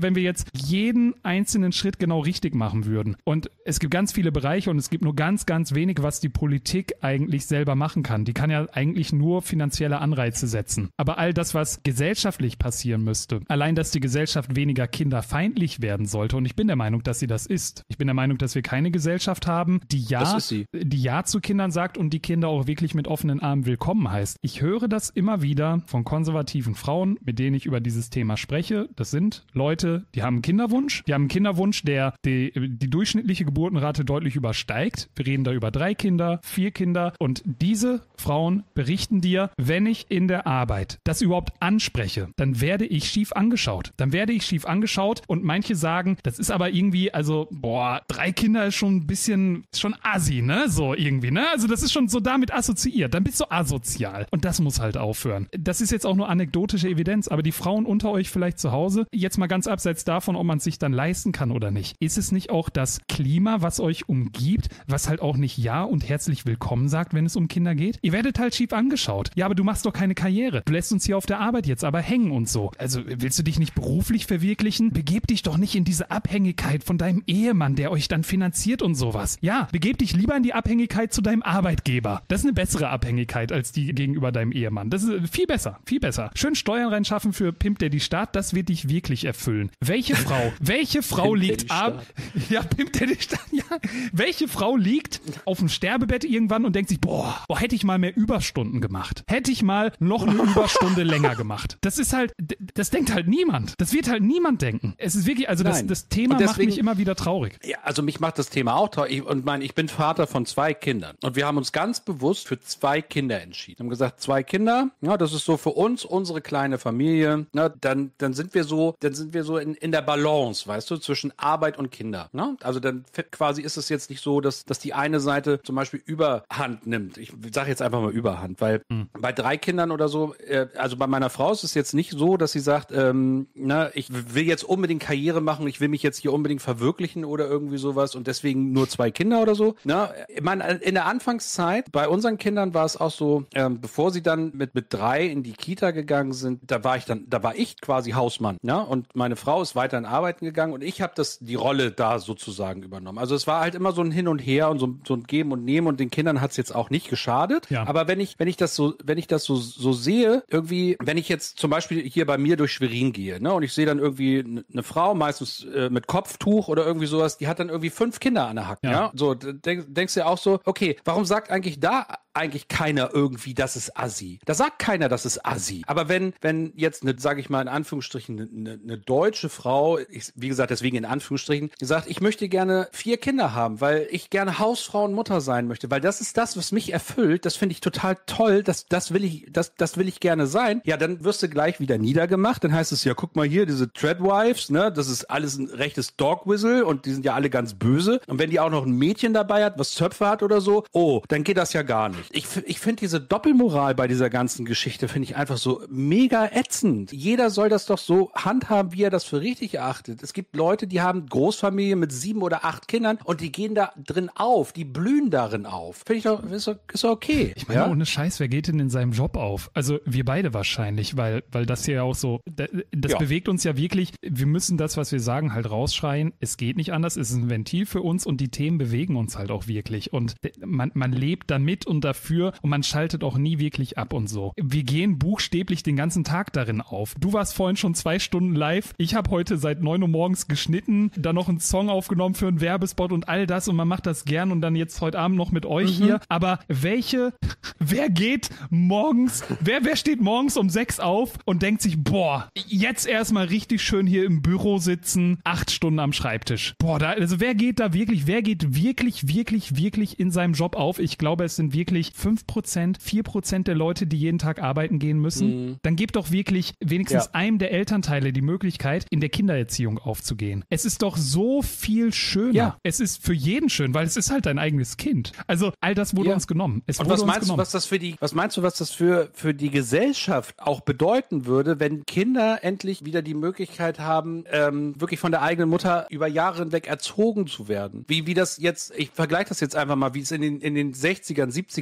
jeden einzelnen Schritt genau richtig machen würden. Und es gibt ganz viele Bereiche und es gibt nur ganz, ganz wenig, was die Politik eigentlich selber machen kann. Die kann ja eigentlich nur finanzielle Anreize setzen. Aber all das, was gesellschaftlich passieren müsste, allein, dass die Gesellschaft weniger kinderfeindlich werden sollte, und ich bin der Meinung, dass sie das ist. Ich bin der Meinung, dass wir keine Gesellschaft haben, die ja, die ja zu Kindern sagt und die Kinder auch wirklich mit offenen Armen willkommen heißt. Ich höre das immer wieder von konservativen Frauen, mit denen ich über dieses Thema spreche. Das sind Leute, die haben einen Kinderwunsch. Die haben einen Kinderwunsch, der die, die durchschnittliche Geburtenrate deutlich übersteigt. Wir reden da über drei Kinder, vier Kinder. Und diese Frauen berichten dir, wenn ich in der Arbeit das überhaupt anspreche, dann werde ich schief angeschaut. Dann werde ich schief angeschaut und manche sagen, das ist aber irgendwie, also, boah, drei Kinder ist schon ein bisschen, schon assi, ne? So irgendwie, ne? Also das ist schon so damit assoziiert. Dann bist du asozial. Und das muss halt aufhören. Das ist jetzt auch nur anekdotische Evidenz, aber die Frauen unter euch vielleicht zu Hause, jetzt mal ganz abseits davon, ob man es sich dann leisten kann oder nicht. Ist es nicht auch das Klima, was euch umgibt, was halt auch nicht Ja und herzlich willkommen sagt, wenn es um Kinder geht? Ihr werdet halt schief angeschaut. Ja, aber du machst doch keine Karriere. Du lässt uns hier auf der Arbeit jetzt aber hängen und so. Also willst du dich nicht beruflich verwirklichen? Begeb dich doch nicht in diese Abhängigkeit von deinem Ehemann, der euch dann finanziert und sowas. Ja, begeb dich lieber in die Abhängigkeit zu deinem Arbeitgeber. Das ist eine bessere Abhängigkeit als die gegenüber deinem Ehemann. Das ist viel besser, viel besser. Schön Steuern reinschaffen für Pimp Daddy Staat, das wird dich wirklich erfüllen. Welche Frau, welche Frau liegt ab... Ja, Pimp Daddy Staat, ja. Welche Frau liegt auf dem Sterbebett irgendwann und denkt sich, boah, boah, hätte ich mal mehr Überstunden gemacht. Hätte ich mal noch eine Überstunde länger gemacht. Das ist halt, das denkt halt niemand. Das wird halt niemand denken. Es ist wirklich, also das, das Thema deswegen, macht mich immer wieder traurig.
Ja, also mich macht das Thema auch traurig. Und mein, ich bin Vater von zwei Kindern. Und wir haben uns ganz bewusst für zwei Kinder entschieden. Wir haben gesagt, zwei Kinder, ja, das ist so für uns unsere kleine Familie. Na, dann, dann sind wir so, dann sind wir so in, in der Balance, weißt du, zwischen Arbeit und Kinder. Na? Also dann quasi ist es jetzt nicht so, dass, dass die eine Seite zum Beispiel Überhand nimmt. Ich sage jetzt einfach mal Überhand, weil hm. bei drei Kindern oder so, äh, also bei meiner Frau ist es jetzt nicht so, dass sie sagt, ähm, na, ich will jetzt unbedingt Karriere machen, ich will mich jetzt hier unbedingt verwirklichen oder irgendwie sowas und deswegen nur zwei Kinder oder so. Na, ich meine, in der Anfangszeit, bei unseren Kindern war es auch so, ähm, bevor sie dann mit, mit drei in die Kita gegangen sind, da war ich dann, da war ich quasi Hausmann, ja, und meine Frau ist weiterhin arbeiten gegangen und ich habe das, die Rolle da sozusagen übernommen. Also es war halt immer so ein Hin und Her und so, so ein Geben und Nehmen und den Kindern hat es jetzt auch nicht geschadet. Ja. Aber wenn ich, wenn ich das so, wenn ich das so, so sehe, irgendwie, wenn ich jetzt zum Beispiel hier bei mir durch Schwerin gehe, ne, und ich sehe dann irgendwie eine Frau, meistens äh, mit Kopftuch oder irgendwie sowas, die hat dann irgendwie fünf Kinder an der Hacke, ja. ja? So, denk, denkst du ja auch so, okay, warum sagt eigentlich da eigentlich keiner irgendwie, das ist Assi? Da sagt keiner, das ist Assi. Aber wenn, wenn jetzt eine, sage ich mal in Anführungsstrichen, eine, eine deutsche Frau, ich, wie gesagt, deswegen in Anführungsstrichen, sagt, ich möchte gerne vier Kinder haben, weil ich gerne Hausfrau und Mutter sein möchte, weil das ist das, was mich erfüllt, das finde ich total toll, das, das will ich, das, das will ich gerne sein. Ja, dann wirst du gleich wieder niedergemacht, dann heißt es ja, guck mal hier, diese Treadwives, ne, das ist alles ein rechtes Dogwhistle und die sind ja alle ganz böse. Und wenn die auch noch ein Mädchen dabei hat, was Zöpfe hat oder so, oh, dann geht das ja gar nicht. Ich, ich finde diese Doppelmoral bei dieser ganzen Geschichte, finde ich einfach so mega ätzend. Jeder soll das doch so handhaben, wie er das für richtig erachtet. Es gibt Leute, die haben Großfamilien mit sieben oder acht Kindern und die gehen da drin auf, die blühen darin auf. Finde ich doch, ist doch, ist doch okay.
Ich meine,
ja?
ohne Scheiß, wer geht denn in seinem Job auf? Also wir beide wahrscheinlich, weil, weil das hier ja auch so, das ja. bewegt uns ja wirklich, wir müssen das, was wir sagen, halt rausschreien. Es geht nicht anders, es ist ein Ventil für uns und die Themen bewegen uns halt auch wirklich. Und man, man lebt damit und dafür und man schaltet auch nie wirklich ab und so. Wir gehen buchstäblich den ganzen Tag darin auf. Du warst vorhin schon zwei Stunden live. Ich habe heute seit neun Uhr morgens geschnitten, dann noch einen Song aufgenommen für einen Werbespot und all das und man macht das gern und dann jetzt heute Abend noch mit euch mhm. hier. Aber welche, wer geht morgens, wer, wer steht morgens um sechs auf und denkt sich, boah, jetzt erstmal richtig schön hier im Büro sitzen, acht Stunden am Schreibtisch. Boah, da, also wer geht da wirklich, wer geht wirklich, wirklich, wirklich in seinem Job auf? Ich glaube, es sind wirklich fünf Prozent, vier Prozent der Leute, die jeden Tag arbeiten gehen müssen. Mhm. Dann gebt doch wirklich wenigstens ja. einem der Elternteile die Möglichkeit, in der Kindererziehung aufzugehen. Es ist doch so viel schöner. Ja. Es ist für jeden schön, weil es ist halt dein eigenes Kind. Also all das wurde ja. uns genommen. Es
Und
wurde
was
uns
meinst
genommen.
du, was das für die, was meinst du, was das für, für die Gesellschaft auch bedeuten würde, wenn Kinder endlich wieder die Möglichkeit haben, ähm, wirklich von der eigenen Mutter über Jahre hinweg erzogen zu werden? Wie, wie das jetzt, ich vergleiche das jetzt einfach mal, wie es in den, in den sechzigern, siebzigern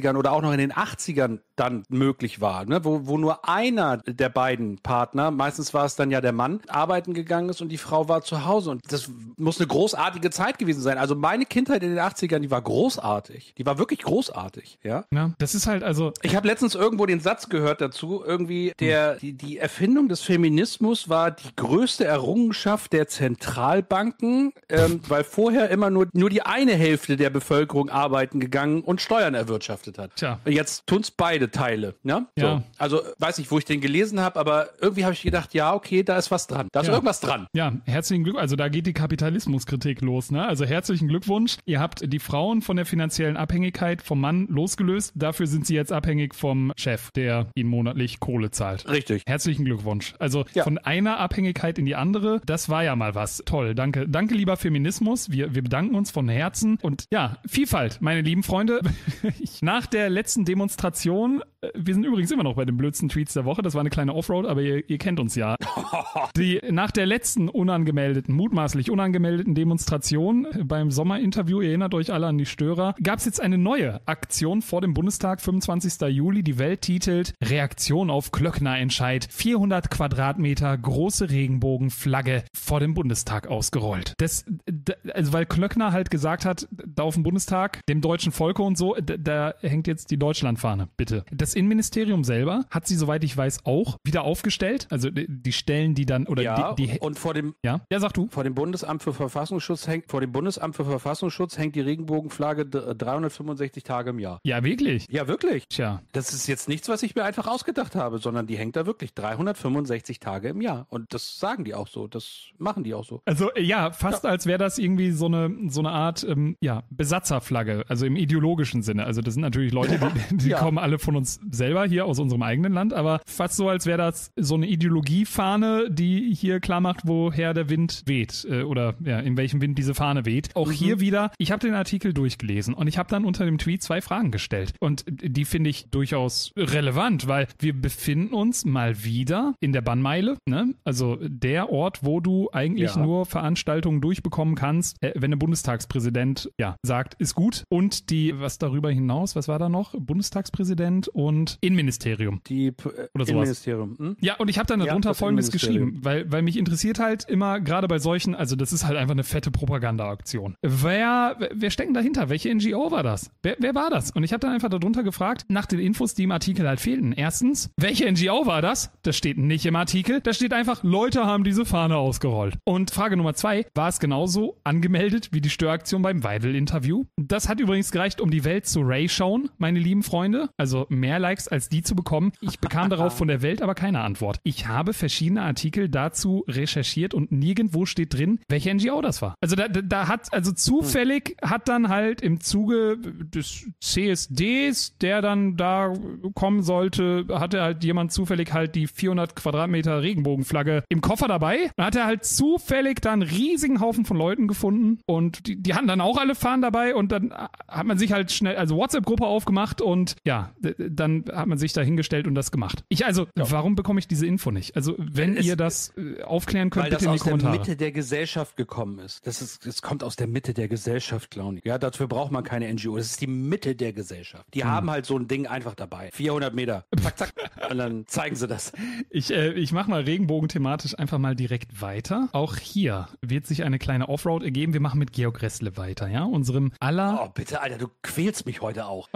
neunzigern oder auch noch in den achtzigern dann möglich war, ne? wo, wo nur einer der beiden Partner, meistens war es dann ja der Mann, arbeiten gegangen ist und die Frau war zu Hause. Und das muss eine großartige Zeit gewesen sein. Also meine Kindheit in den achtzigern, die war großartig. Die war wirklich großartig, ja.
Ja, das ist halt also...
Ich habe letztens irgendwo den Satz gehört dazu, irgendwie der, die, die Erfindung des Feminismus war die größte Errungenschaft der Zentralbanken, ähm, weil vorher immer nur, nur die eine Hälfte der Bevölkerung arbeiten gegangen und Steuern erwirtschaftet hat.
Tja.
Jetzt tun's beide Teile, ne? So.
Ja.
Also weiß nicht, wo ich den gelesen habe, aber irgendwie habe ich gedacht, ja, okay, da ist was dran. Da ist
Ja.
irgendwas dran.
Ja, herzlichen Glückwunsch. Also da geht die Kapitalismuskritik los, ne? Also herzlichen Glückwunsch. Ihr habt die Frauen von der finanziellen Abhängigkeit vom Mann losgelöst. Dafür sind sie jetzt abhängig vom Chef, der ihnen monatlich Kohle zahlt.
Richtig.
Herzlichen Glückwunsch. Also
Ja.
von einer Abhängigkeit in die andere, das war ja mal was. Toll, danke. Danke, lieber Feminismus. Wir, wir bedanken uns von Herzen. Und ja, Vielfalt, meine lieben Freunde. Ich, nach der letzten Demonstration, äh, wir sind übrigens immer noch bei den blödsten Tweets der Woche, das war eine kleine Offroad, aber ihr, ihr kennt uns ja. Die, nach der letzten unangemeldeten, mutmaßlich unangemeldeten Demonstration beim Sommerinterview, ihr erinnert euch alle an die Störer, gab es jetzt eine neue Aktion vor dem Bundestag, fünfundzwanzigster Juli. Die Welt titelt Reaktion auf Klöckner-Entscheid. vierhundert Quadratmeter große Regenbogenflagge vor dem Bundestag ausgerollt. Das, d- also weil Klöckner halt gesagt hat, da auf dem Bundestag, dem deutschen Volke und so, d- da hängt jetzt die Deutschlandfahne, bitte. Das Innenministerium selber hat sie, soweit ich weiß, auch wieder aufgestellt. Also die, die Stellen, die dann, oder
Ja,
die, die
und vor dem
ja, ja, sag du.
Vor dem Bundesamt für Verfassungsschutz hängt, vor dem Bundesamt für Verfassungsschutz hängt die Regenbogenflagge d- dreihundertfünfundsechzig Tage im Jahr.
Ja, wirklich.
Ja, wirklich.
Tja.
Das ist jetzt nichts, was ich mir einfach ausgedacht habe, sondern die hängt da wirklich dreihundertfünfundsechzig Tage im Jahr. Und das sagen die auch so, das machen die auch so.
Also äh, ja, fast
Ja.
als wäre das irgendwie so eine so eine Art ähm, ja, Besatzerflagge, also im ideologischen Sinne. Also das sind natürlich Leute, die, die
Ja.
kommen alle von uns selber hier aus unserem eigenen Land, aber fast so, als wäre das so eine Ideologiefahne, die hier klar macht, woher der Wind weht äh, oder ja, in welchem Wind diese Fahne weht. Auch
Mhm.
hier wieder, ich habe den Artikel durchgelesen und ich habe dann unter dem Tweet zwei Fragen gestellt und die finde ich durchaus relevant, weil wir befinden uns mal wieder in der Bannmeile, ne? Also der Ort, wo du eigentlich
Ja.
nur Veranstaltungen durchbekommen kannst, äh, wenn der Bundestagspräsident ja sagt, ist gut. Und die, was darüber hinaus, was war da noch? Bundestagspräsident und Innenministerium.
Die äh,
Oder sowas.
Innenministerium. Hm?
Ja, und ich habe dann
Ja,
darunter
das
Folgendes
Innenministerium.
geschrieben, weil, weil mich interessiert halt immer, gerade bei solchen, also das ist halt einfach eine fette Propagandaaktion. Wer, wer steckt denn dahinter? Welche N G O war das? Wer, wer war das? Und ich habe dann einfach darunter gefragt, nach den Infos, die im Artikel halt fehlten. Erstens, welche N G O war das? Das steht nicht im Artikel. Da steht einfach, Leute haben diese Fahne ausgerollt. Und Frage Nummer zwei, war es genauso angemeldet wie die Störaktion beim Weidel-Interview? Das hat übrigens gereicht, um die Welt zu Ray-Schauen, meine lieben Freunde. Also mehr Likes als die zu bekommen. Ich bekam darauf von der Welt aber keine Antwort. Ich habe verschiedene Artikel dazu recherchiert und nirgendwo steht drin, welche N G O das war. Also da, da, da hat, also zufällig hat dann halt im Zuge des C S Ds, der dann da kommen sollte, hatte halt jemand zufällig halt die vierhundert Quadratmeter Regenbogenflagge im Koffer dabei. Dann hat er halt zufällig da einen riesigen Haufen von Leuten gefunden und die, die hatten dann auch alle Fahnen dabei und dann hat man sich halt schnell, also WhatsApp-Gruppe aufgemacht und ja, d- dann hat man sich da hingestellt und das gemacht. Ich, also, warum bekomme ich diese Info nicht? Also, wenn
Es-
ihr das äh, aufklären könnt,
Weil das
bitte in die
aus der
Kommentare.
Mitte der Gesellschaft gekommen ist. Das ist, das kommt aus der Mitte der Gesellschaft, Clowny. Ja, dafür braucht man keine N G O. Das ist die Mitte der Gesellschaft. Die
Hm.
haben halt so ein Ding einfach dabei. vierhundert Meter. Zack, zack. Und dann zeigen sie das.
Ich, äh, ich mache mal Regenbogen thematisch einfach mal direkt weiter. Auch hier wird sich eine kleine Offroad ergeben. Wir machen mit Georg Ressle weiter, ja? Unserem aller,
Oh, bitte, Alter, du quälst mich heute auch.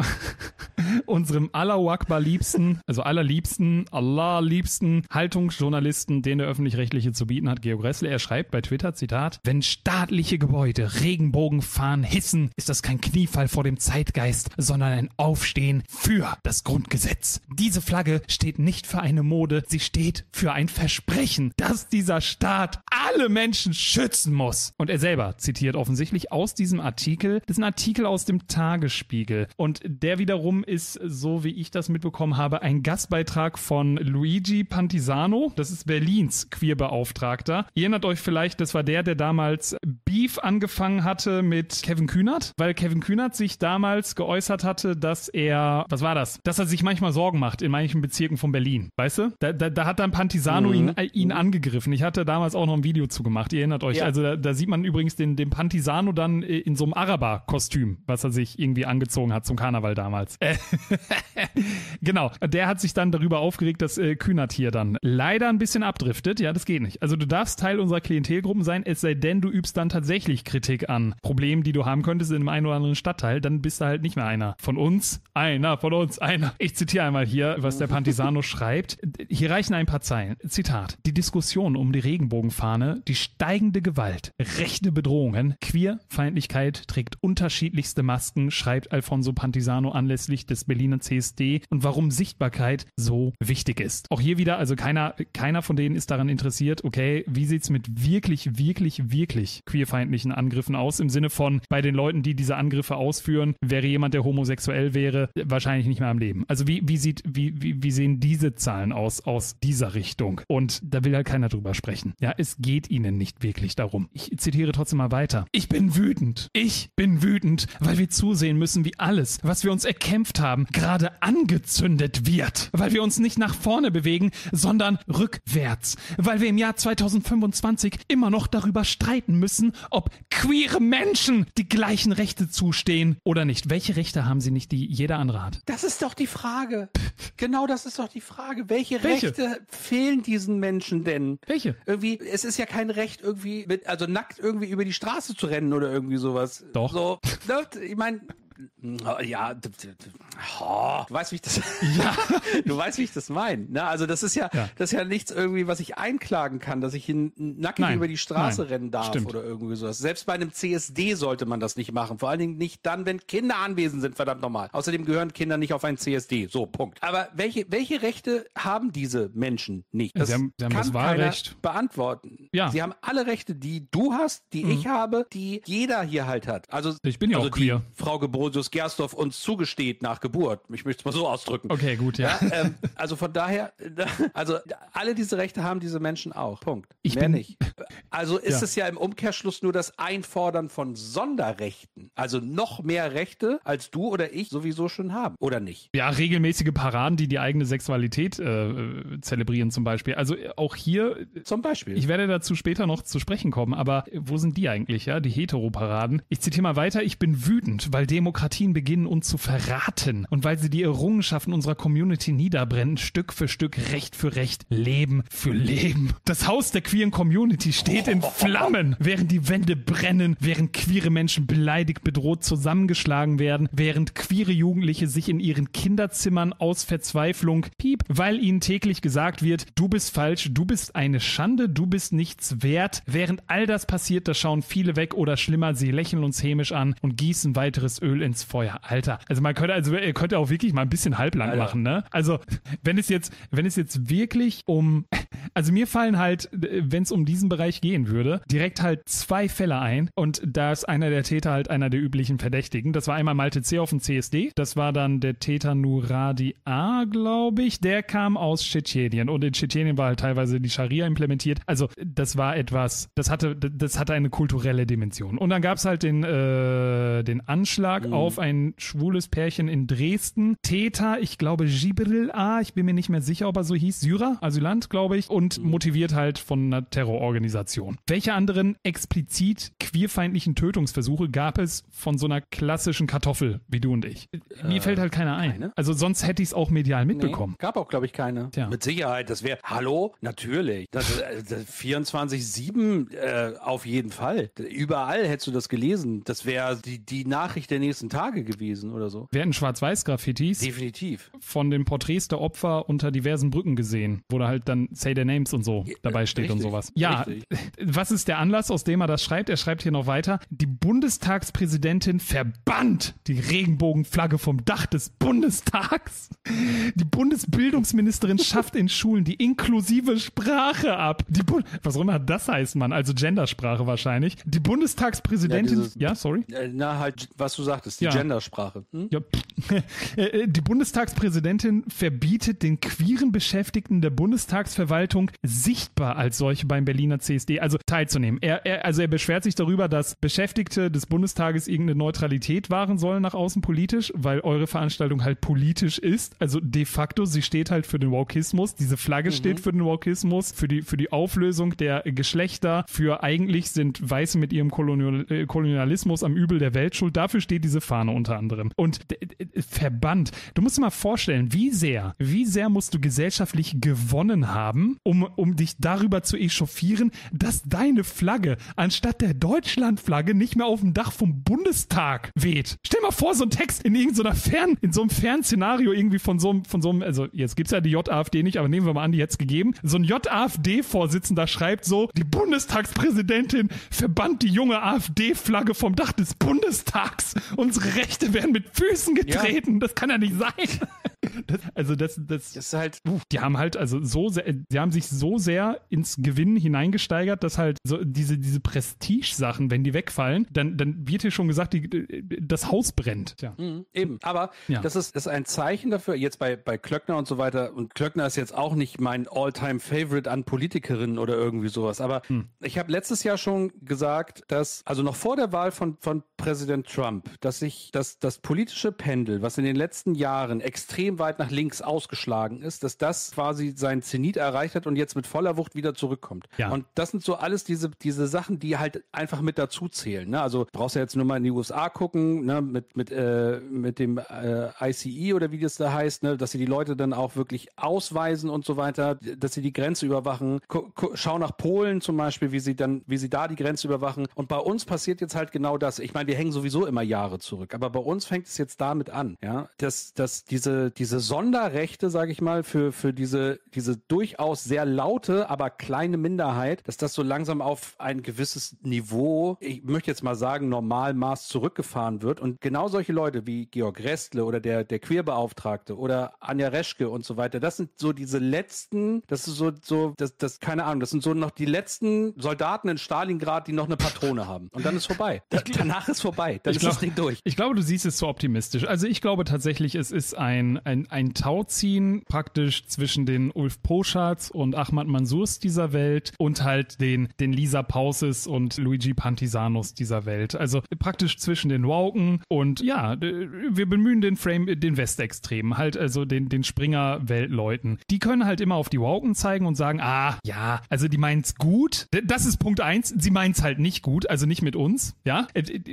unserem Allahu Akbar liebsten, also allerliebsten, allerliebsten Haltungsjournalisten, den der Öffentlich-Rechtliche zu bieten hat, Georg Ressle. Er schreibt bei Twitter, Zitat, wenn staatliche Gebäude Regenbogenfahnen hissen, ist das kein Kniefall vor dem Zeitgeist, sondern ein Aufstehen für das Grundgesetz. Diese Flagge steht nicht für eine Mode, sie steht für ein Versprechen, dass dieser Staat alle Menschen schützen muss. Und er selber zitiert offensichtlich aus diesem Artikel, das ist ein Artikel aus dem Tagesspiegel. Und der wiederum ist, so wie ich das mitbekommen habe, ein Gastbeitrag von Luigi Pantisano. Das ist Berlins Queerbeauftragter. Ihr erinnert euch vielleicht, das war der, der damals Beef angefangen hatte mit Kevin Kühnert, weil Kevin Kühnert sich damals geäußert hatte, dass er, was war das? Dass er sich manchmal Sorgen macht in manchen Bezirken von Berlin. Weißt du? Da, da, da hat dann Pantisano
Mhm.
ihn, äh, ihn angegriffen. Ich hatte damals auch noch ein Video zu gemacht. Ihr erinnert euch.
Ja.
Also da, da sieht man übrigens den, den Pantisano dann äh, in so einem Araber-Kostüm, was er sich irgendwie angezogen hat zum Karneval damals. Äh, Genau, der hat sich dann darüber aufgeregt, dass äh, Kühnert hier dann leider ein bisschen abdriftet. Ja, das geht nicht. Also du darfst Teil unserer Klientelgruppen sein, es sei denn, du übst dann tatsächlich Kritik an Problemen, die du haben könntest in einem einen oder anderen Stadtteil, dann bist du halt nicht mehr einer von uns, einer von uns, einer. Ich zitiere einmal hier, was der Pantisano schreibt. Hier reichen ein paar Zeilen. Zitat. Die Diskussion um die Regenbogenfahne, die steigende Gewalt, rechte Bedrohungen, Queerfeindlichkeit trägt unterschiedlichste Masken, schreibt Alfonso Pantisano anlässlich des Berliner C S D und warum Sichtbarkeit so wichtig ist. Auch hier wieder, also keiner, keiner von denen ist daran interessiert, okay, wie sieht's mit wirklich, wirklich, wirklich queerfeindlichen Angriffen aus? Im Sinne von, bei den Leuten, die diese Angriffe ausführen, wäre jemand, der homosexuell wäre, wahrscheinlich nicht mehr am Leben. Also wie, wie sieht, wie, wie, wie sehen diese Zahlen aus, aus dieser Richtung? Und da will halt keiner drüber sprechen. Ja, es geht ihnen nicht wirklich darum. Ich zitiere trotzdem mal weiter. Ich bin wütend. Ich bin wütend, weil wir zusehen müssen, wie alles, was wir uns erkämpft haben, gerade angezündet wird. Weil wir uns nicht nach vorne bewegen, sondern rückwärts. Weil wir im Jahr zweitausendfünfundzwanzig immer noch darüber streiten müssen, ob queere Menschen die gleichen Rechte zustehen oder nicht. Welche Rechte haben sie nicht, die jeder andere hat?
Das ist doch die Frage. Genau, das ist doch die Frage. Welche,
Welche?
Rechte fehlen diesen Menschen denn?
Welche?
Irgendwie, es ist ja kein Recht, irgendwie, mit, also nackt irgendwie über die Straße zu rennen oder irgendwie sowas.
Doch.
So, ne, ich meine, ja, oh, du weißt, wie ich das,
Ja.
du weißt, wie ich das meine. Ne? Also das ist ja,
Ja.
das ist ja nichts irgendwie, was ich einklagen kann, dass ich hin, nackig
Nein.
über die Straße
Nein.
rennen darf
Stimmt.
oder irgendwie sowas. Selbst bei einem C S D sollte man das nicht machen. Vor allen Dingen nicht dann, wenn Kinder anwesend sind, verdammt nochmal. Außerdem gehören Kinder nicht auf ein C S D. So, Punkt. Aber welche, welche Rechte haben diese Menschen nicht? Das
Sie haben- sie haben
kann
das Wahlrecht.
keiner beantworten.
Ja.
Sie haben alle Rechte, die du hast, die ich habe, die jeder hier halt hat. Also,
Ich bin ja
also
auch queer.
Die Frau Gebrosius-Gersdorf uns zugesteht nach Geburt. Ich möchte es mal so ausdrücken.
Okay, gut, ja.
Ja, ähm, also von daher, also alle diese Rechte haben diese Menschen auch. Punkt.
Ich
Mehr
bin-
nicht. Also ist
Ja.
es ja im Umkehrschluss nur das Einfordern von Sonderrechten. Also noch mehr Rechte, als du oder ich sowieso schon haben. Oder nicht?
Ja, regelmäßige Paraden, die die eigene Sexualität äh, zelebrieren zum Beispiel. Also äh, auch hier,
Zum Beispiel.
ich werde dazu später noch zu sprechen kommen, aber wo sind die eigentlich, ja, die Heteroparaden? Ich zitiere mal weiter, ich bin wütend, weil Demokratien beginnen uns zu verraten und weil sie die Errungenschaften unserer Community niederbrennen, Stück für Stück, Recht für Recht, Leben für Leben. Das Haus der queeren Community steht in Flammen, während die Wände brennen, während queere Menschen beleidigt, bedroht, zusammengeschlagen werden, während queere Jugendliche sich in ihren Kinderzimmern aus Verzweiflung, piep, weil ihnen täglich gesagt wird, du bist falsch, du bist eine Schande, du bist nichts wert. Während all das passiert, da schauen viele weg oder schlimmer, sie lächeln uns hämisch an und gießen weiteres Öl ins Feuer. Alter, also man könnte, also ihr könnt auch wirklich mal ein bisschen halblang
Alter.
machen, ne? Also, wenn es jetzt, wenn es jetzt wirklich um, also mir fallen halt, wenn es um diesen Bereich gehen würde, direkt halt zwei Fälle ein und da ist einer der Täter halt einer der üblichen Verdächtigen. Das war einmal Malte C. auf dem C S D, das war dann der Täter Nuradi A, glaube ich, der kam aus Tschetschenien und in Tschetschenien war halt teilweise die Scharia implementiert. Also das war etwas, das hatte, das hatte eine kulturelle Dimension. Und dann gab es halt den, äh, den Anschlag
Mhm.
auf ein schwules Pärchen in Dresden. Täter, ich glaube Jibril A, ich bin mir nicht mehr sicher, ob er so hieß, Syrer, Asylant, glaube ich, und motiviert halt von einer Terrororganisation. Welche anderen explizit queerfeindlichen Tötungsversuche gab es von so einer klassischen Kartoffel wie du und ich? Mir fällt halt keiner ein.
keine.
Also sonst hätte ich es auch medial mitbekommen.
Nee, gab auch, glaube ich, keine.
Tja.
Mit Sicherheit, das wäre, hallo, natürlich. Das, äh, das vierundzwanzig sieben äh, auf jeden Fall. Überall hättest du das gelesen. Das wäre die, die Nachricht der nächsten Tage gewesen oder so.
Wir hätten Schwarz-Weiß-Graffitis
Definitiv.
von den Porträts der Opfer unter diversen Brücken gesehen, wo da halt dann Say Their Names und so dabei steht und
richtig,
sowas. Ja,
richtig.
was ist der Anlass, aus dem er das schreibt? Er schreibt hier noch weiter. Die Bundestagspräsidentin verbannt die Regenbogenflagge vom Dach des Bundestags. Die Bundesbildungsministerin schafft in Schulen die inklusive Sprache ab. Die Bu Was auch immer das heißt, Mann. Also Gendersprache wahrscheinlich. Die Bundestagspräsidentin...
Ja, dieses-
Ja, sorry?
Äh, na, halt, was du sagtest, die
Ja.
Gendersprache. Hm?
Ja, pff. Äh, Die Bundestagspräsidentin verbietet den queeren Beschäftigten der Bundestagsverwaltung sichtbar als solche beim Berliner C S D, also teilzunehmen. Er, er, also er beschwert sich darüber, dass Beschäftigte des Bundestages Tages irgendeine Neutralität wahren soll nach außen politisch, weil eure Veranstaltung halt politisch ist. Also de facto, sie steht halt für den Wokismus. Diese Flagge mhm. steht für den Wokismus, für die, für die Auflösung der Geschlechter, für eigentlich sind Weiße mit ihrem Kolonial, äh, Kolonialismus am Übel der Welt schuld. Dafür steht diese Fahne unter anderem. Und d- d- verbannt. Du musst dir mal vorstellen, wie sehr, wie sehr musst du gesellschaftlich gewonnen haben, um, um dich darüber zu echauffieren, dass deine Flagge anstatt der Deutschlandflagge nicht mehr auf dem Dach vom Bundestag weht. Stell mal vor, so ein Text in irgendeiner Fern, in so einem Fernszenario irgendwie von so einem, von so einem, also jetzt gibt's ja die J A F D nicht, aber nehmen wir mal an, die jetzt gegeben. So ein J A F D-Vorsitzender schreibt so, die Bundestagspräsidentin verbannt die junge A F D-Flagge vom Dach des Bundestags. Unsere Rechte werden mit Füßen getreten. Ja. Das kann ja nicht sein. Das, also das, das,
das ist halt,
die haben halt also so sehr, die haben sich so sehr ins Gewinnen hineingesteigert, dass halt so diese, diese Prestige-Sachen, wenn die wegfallen, dann, dann wird hier schon gesagt, die, das Haus brennt. Ja.
Mhm, eben, aber
ja.
das ist, das ist ein Zeichen dafür, jetzt bei, bei Klöckner und so weiter, und Klöckner ist jetzt auch nicht mein All-Time-Favorite an Politikerinnen oder irgendwie sowas, aber hm. ich habe letztes Jahr schon gesagt, dass, also noch vor der Wahl von, von Präsident Trump, dass sich das, das politische Pendel, was in den letzten Jahren extrem weit nach links ausgeschlagen ist, dass das quasi seinen Zenit erreicht hat und jetzt mit voller Wucht wieder zurückkommt. Ja. Und das sind so alles diese, diese Sachen, die halt einfach mit dazu zählen. Ne? Also brauchst du jetzt nur mal in die U S A gucken, ne? mit, mit, äh, mit dem äh, I C E oder wie das da heißt, ne? Dass sie die Leute dann auch wirklich ausweisen und so weiter, dass sie die Grenze überwachen. Gu- gu- schau nach Polen zum Beispiel, wie sie dann, wie sie da die Grenze überwachen. Und bei uns passiert jetzt halt genau das. Ich meine, wir hängen sowieso immer Jahre zurück, aber bei uns fängt es jetzt damit an, ja, dass, dass diese, diese Sonderrechte, sage ich mal, für, für diese, diese durchaus sehr laute, aber kleine Minderheit, dass das so langsam auf ein gewisses Niveau, ich möchte jetzt mal sagen, Normalmaß zurückgefahren wird. Und genau solche Leute wie Georg Restle oder der, der Queerbeauftragte oder Anja Reschke und so weiter, das sind so diese letzten, das ist so, so, das, das, keine Ahnung, das sind so noch die letzten Soldaten in Stalingrad, die noch eine Patrone haben. Und dann ist vorbei. Da, danach ist vorbei. Dann ist
glaub,
das Ding durch.
Ich glaube, du siehst es so optimistisch. Also ich glaube tatsächlich, es ist ein, ein, ein Tauziehen praktisch zwischen den Ulf Poschards und Ahmad Mansurs dieser Welt und halt den, den Lisa Pauses und Luigi Pantisanos dieser Welt. Also praktisch zwischen den Wauken und ja, wir bemühen den Frame, den Westextremen, halt also den, den Springer-Weltleuten. Die können halt immer auf die Wauken zeigen und sagen, ah, ja, also die meinen's gut. Das ist Punkt eins. Sie meinen's halt nicht gut, also nicht mit uns, ja.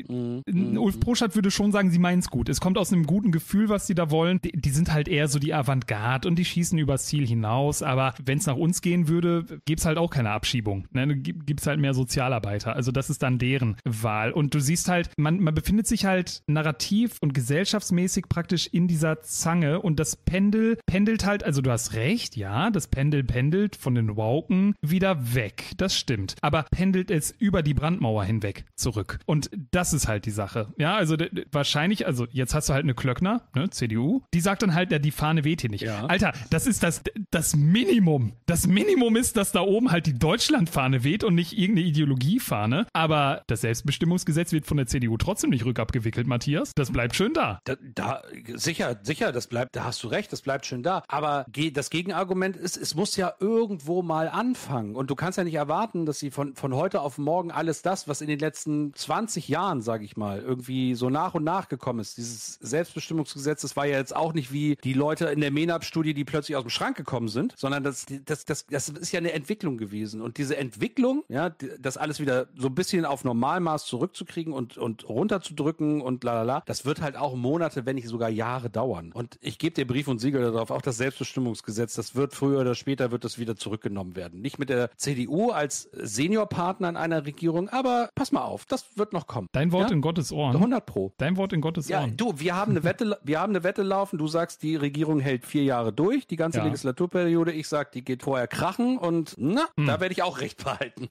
Mhm. Ulf Poschardt würde schon sagen, sie meinen's gut. Es kommt aus einem guten Gefühl, was sie da wollen. Die, die sind halt eher so die Avantgarde und die schießen übers Ziel hinaus, aber wenn es nach uns gehen würde, gibt's halt auch keine Abschiebung. Ne? Gibt's halt mehr Sozialarbeiter. Also das ist dann deren Wahl. Und du siehst halt, man, man befindet sich halt narrativ und gesellschaftsmäßig praktisch in dieser Zange und das Pendel pendelt halt, also du hast recht, ja, das Pendel pendelt von den Wauken wieder weg. Das stimmt. Aber pendelt es über die Brandmauer hinweg zurück. Und das ist halt die Sache. Ja, also d- d- wahrscheinlich, also jetzt hast du halt eine Klöckner, ne, C D U, die sagt dann halt, ja, die Fahne weht hier nicht. Ja. Alter, das ist das, das Minimum. Das Minimum ist, dass da oben halt die Deutschlandfahne weht und nicht irgendeine Ideologiefahne. Aber das Selbstbestimmungsgesetz wird von der C D U trotzdem nicht rückabgewickelt, Matthias. Das bleibt schön da.
Da, da sicher, sicher, das bleibt, da hast du recht, das bleibt schön da. Aber ge- das Gegenargument ist, es muss ja irgendwo mal anfangen. Und du kannst ja nicht erwarten, dass sie von, von heute auf morgen alles das, was in den letzten zwanzig Jahren, sage ich mal, irgendwie so nach und nach gekommen ist. Dieses Selbstbestimmungsgesetz, das war ja jetzt auch nicht wie die Leute in der MENAP-Studie, die plötzlich aus dem Schrank gekommen sind, sondern das, das, das, das ist ja eine Entwicklung gewesen. Und diese Entwicklung, ja, das alles wieder so ein bisschen auf Normalmaß zurückzukriegen und, und runterzudrücken und lalala, das wird halt auch Monate, wenn nicht sogar Jahre dauern. Und ich gebe dir Brief und Siegel darauf, auch das Selbstbestimmungsgesetz, das wird früher oder später wird das wieder zurückgenommen werden. Nicht mit der C D U als Seniorpartner in einer Regierung, aber pass mal auf, das wird noch kommen.
Dein Wort
ja?
in Gottes Ohren.
hundert Pro.
Dein Wort in Gottes
ja,
Ohren.
Du, wir haben eine Wette, wir haben eine Wette laufen. Du sagst, die Regierung hält vier Jahre durch, die ganze
ja.
Legislaturperiode. Ich sag, die geht vorher krachen und na, hm. da werde ich auch recht behalten.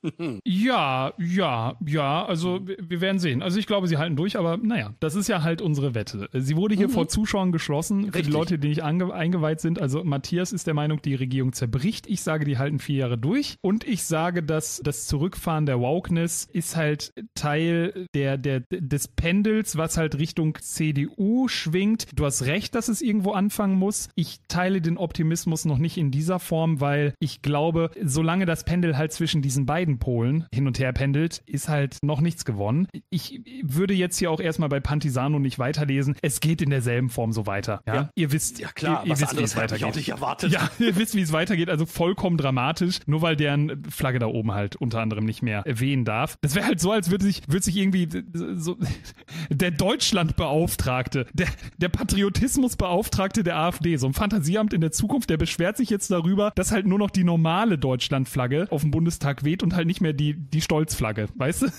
ja, ja, ja, also wir, wir werden sehen. Also ich glaube, sie halten durch, aber naja, das ist ja halt unsere Wette. Sie wurde hier mhm. vor Zuschauern geschlossen, Richtig. für die Leute, die nicht ange- eingeweiht sind. Also Matthias ist der Meinung, die Regierung zerbricht. Ich sage, die halten vier Jahre durch. Und ich sage, dass das Zurückfahren der Wokeness ist halt Teil der, der, des Pendels, was halt Richtung C D U schwingt. Du hast recht, dass es irgendwo anfangen muss. Ich teile den Optimismus noch nicht in dieser Form, weil ich glaube, solange das Pendel halt zwischen diesen beiden Polen hin und her pendelt, ist halt noch nichts gewonnen. Ich würde jetzt hier auch erstmal bei Pantisano nicht weiterlesen. Es geht in derselben Form so weiter. Ja, ja. Ihr wisst,
ja klar,
ihr, ihr
was
wisst, wie es weitergeht.
Ich auch nicht erwartet.
Ja, ihr wisst, wie es weitergeht. Also vollkommen dramatisch, nur weil deren Flagge da oben halt unter anderem nicht mehr wehen darf. Das wäre halt so, als würde sich, würde sich irgendwie so der Deutschlandbeauftragte, der, der Patriotismusbeauftragte der AfD, so ein Fantasieamt in der Zukunft, der beschwert sich jetzt darüber, dass halt nur noch die normale Deutschlandflagge auf dem Bundestag weht und halt nicht mehr die, die Stolzflagge, weißt du?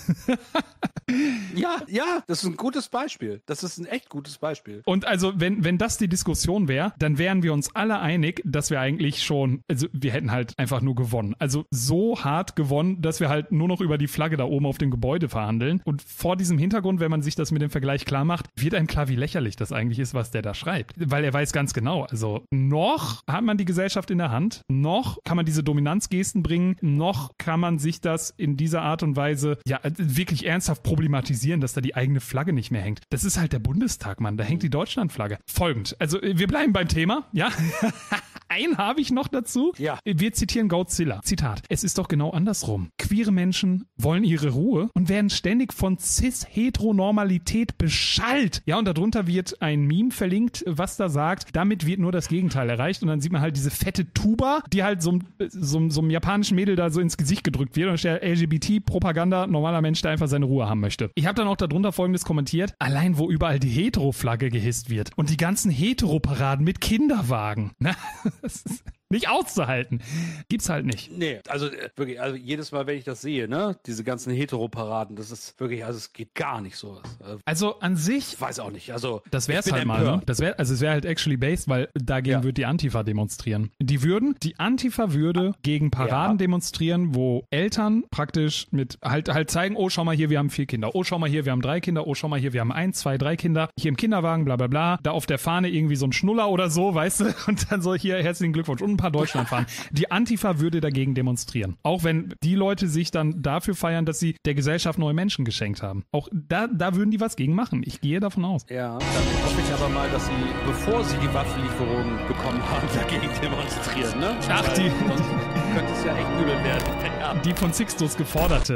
Ja, ja, das ist ein gutes Beispiel. Das ist ein echt gutes Beispiel.
Und also, wenn, wenn das die Diskussion wäre, dann wären wir uns alle einig, dass wir eigentlich schon, also wir hätten halt einfach nur gewonnen. Also so hart gewonnen, dass wir halt nur noch über die Flagge da oben auf dem Gebäude verhandeln. Und vor diesem Hintergrund, wenn man sich das mit dem Vergleich klar macht, wird einem klar, wie lächerlich das eigentlich ist, was der da schreibt. Weil er weiß ganz genau, also noch hat man die Gesellschaft in der Hand, noch kann man diese Dominanzgesten bringen, noch kann man sich das in dieser Art und Weise ja wirklich ernsthaft problematisieren, dass da die eigene Flagge nicht mehr hängt. Das ist halt der Bundestag, Mann. Da hängt die Deutschlandflagge. Folgend. Also wir bleiben beim Thema, ja? Einen habe ich noch dazu.
Ja.
Wir zitieren Godzilla. Zitat. Es ist doch genau andersrum. Queere Menschen wollen ihre Ruhe und werden ständig von Cis-Heteronormalität beschallt. Ja, und darunter wird ein Meme verlinkt, was da sagt, damit wird nur das Gegenteil erreicht. Und dann sieht man halt diese fette Tuba, die halt so, so, so einem japanischen Mädel da so ins Gesicht gedrückt wird. Und da steht L G B T-Propaganda, normaler Mensch, der einfach seine Ruhe haben möchte. Ich habe dann auch darunter Folgendes kommentiert. Allein, wo überall die Hetero-Flagge gehisst wird und die ganzen Hetero-Paraden mit Kinderwagen. Na, das ist nicht auszuhalten. Gibt's halt nicht.
Nee, also äh, wirklich, also jedes Mal, wenn ich das sehe, ne, diese ganzen Hetero-Paraden, das ist wirklich, also es geht gar nicht sowas. Also,
also an sich,
ich weiß auch nicht, also
das wäre es halt mal, ne? Das wär, also es wäre halt actually based, weil dagegen ja. würde die Antifa demonstrieren. Die würden, die Antifa würde gegen Paraden ja. demonstrieren, wo Eltern praktisch mit halt halt zeigen, oh, schau mal hier, wir haben vier Kinder, oh, schau mal hier, wir haben drei Kinder, oh, schau mal hier, wir haben eins, zwei, drei Kinder, hier im Kinderwagen, bla bla bla, da auf der Fahne irgendwie so ein Schnuller oder so, weißt du, und dann so hier, herzlichen Glückwunsch und ein paar Deutschland fahren. Die Antifa würde dagegen demonstrieren. Auch wenn die Leute sich dann dafür feiern, dass sie der Gesellschaft neue Menschen geschenkt haben. Auch da, da würden die was gegen machen. Ich gehe davon aus.
Ja, dann hoffe ich aber mal, dass sie, bevor sie die Waffenlieferungen bekommen haben, dagegen demonstrieren, ne?
Ach, die,
sonst könnte es ja echt übel werden. Ja.
Die von Sixtus geforderte